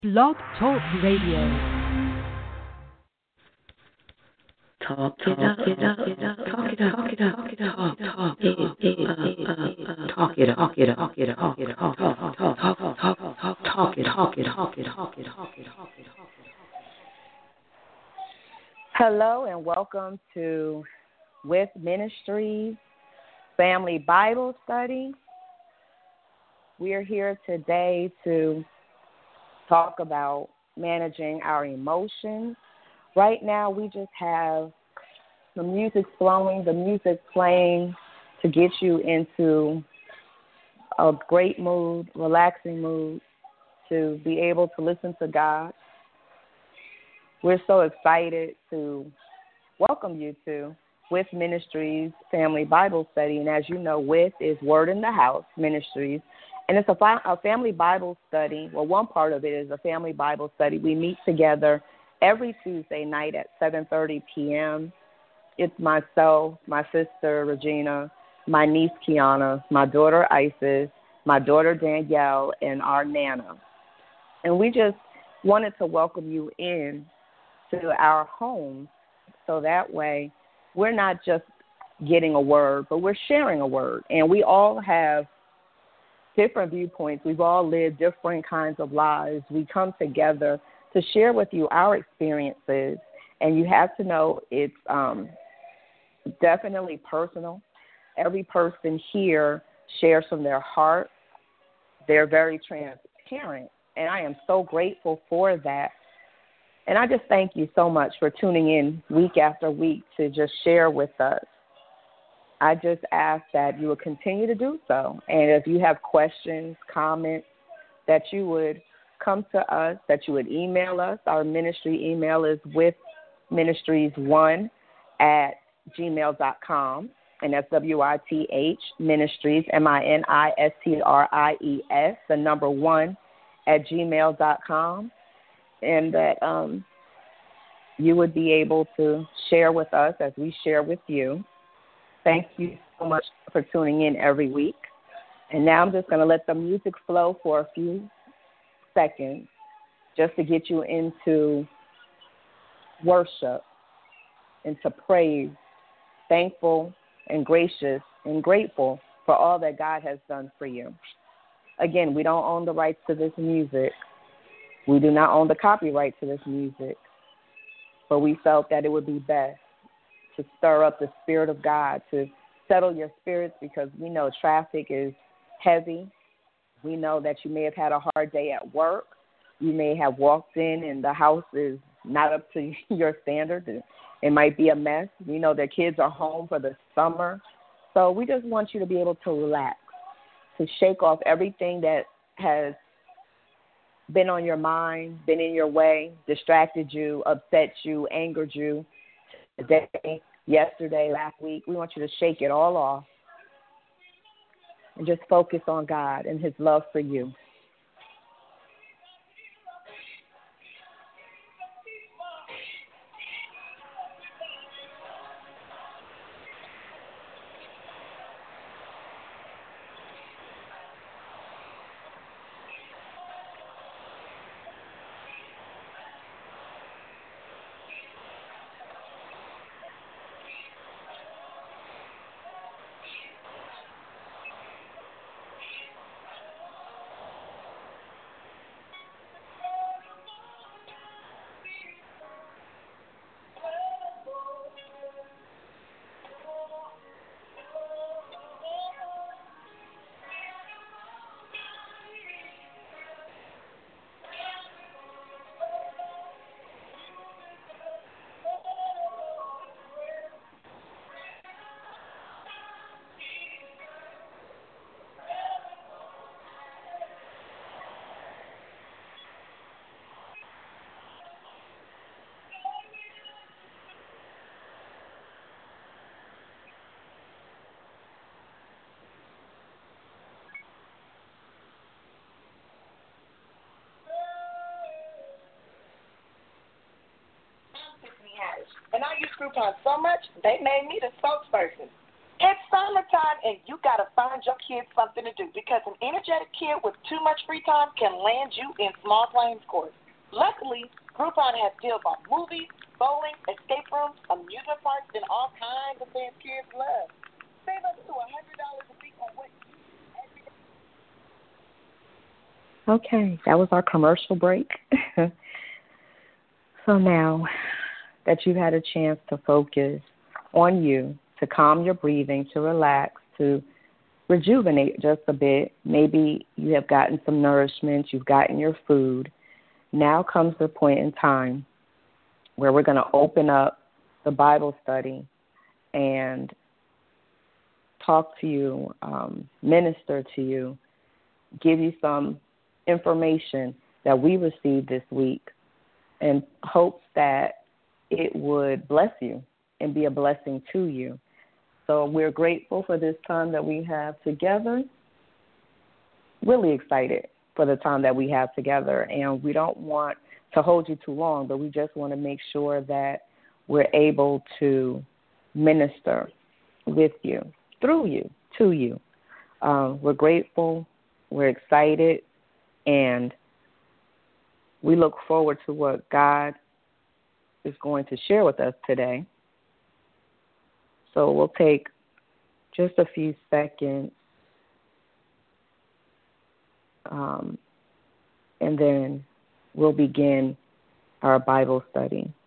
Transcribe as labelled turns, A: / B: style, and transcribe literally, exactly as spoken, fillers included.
A: Blog Talk Radio.
B: Talk it up, it up, it up, talk it up, talk it up, talk it up, talk it up, talk it up, talk it up, talk it up, talk it up, talk, talk, talk, talk, talk, talk, talk it, talk it, talk it, talk it, talk it, talk it.
C: Hello and welcome to With Ministries Family Bible Study. We are here today to talk about managing our emotions. Right now, we just have the music flowing, the music playing to get you into a great mood, relaxing mood, to be able to listen to God. We're so excited to welcome you to With Ministries Family Bible Study. And as you know, With is Word in the House Ministries. And it's a, fi- a family Bible study. Well, one part of it is a family Bible study. We meet together every Tuesday night at seven thirty p.m. It's myself, my sister Regina, my niece Kiana, my daughter Isis, my daughter Danielle, and our Nana. And we just wanted to welcome you in to our homes so that way we're not just getting a word, but we're sharing a word. And we all have different viewpoints. We've all lived different kinds of lives. We come together to share with you our experiences, and you have to know it's um, definitely personal. Every person here shares from their heart. They're very transparent, and I am so grateful for that. And I just thank you so much for tuning in week after week to just share with us. I just ask that you will continue to do so. And if you have questions, comments, that you would come to us, that you would email us. Our ministry email is with ministries one at gmail dot com. And that's W I T H ministries, M I N I S T R I E S, the number one at gmail dot com. And that um, you would be able to share with us as we share with you. Thank you so much for tuning in every week. And now I'm just going to let the music flow for a few seconds just to get you into worship, into praise, thankful and gracious and grateful for all that God has done for you. Again, we don't own the rights to this music. We do not own the copyright to this music, but we felt that it would be best to stir up the Spirit of God, to settle your spirits, because we know traffic is heavy. We know that you may have had a hard day at work. You may have walked in and the house is not up to your standards. It might be a mess. We know that kids are home for the summer. So we just want you to be able to relax, to shake off everything that has been on your mind, been in your way, distracted you, upset you, angered you today, yesterday, last week. We want you to shake it all off and just focus on God and His love for you.
D: And I use Groupon so much, they made me the spokesperson. It's summertime, and you got to find your kids something to do because an energetic kid with too much free time can land you in Small Claims Court. Luckily, Groupon has deals on movies, bowling, escape rooms, amusement parks, and all kinds of things kids love. Save up to one hundred dollars a week on what you every day.
C: Okay, that was our commercial break. So now that you've had a chance to focus on you, to calm your breathing, to relax, to rejuvenate just a bit, maybe you have gotten some nourishment, you've gotten your food. Now comes the point in time where we're going to open up the Bible study and talk to you, um, minister to you, give you some information that we received this week in hopes that it would bless you and be a blessing to you. So we're grateful for this time that we have together, really excited for the time that we have together, and we don't want to hold you too long, but we just want to make sure that we're able to minister with you, through you, to you. Um, we're grateful, we're excited, and we look forward to what God is going to share with us today. So we'll take just a few seconds, um, and then we'll begin our Bible study.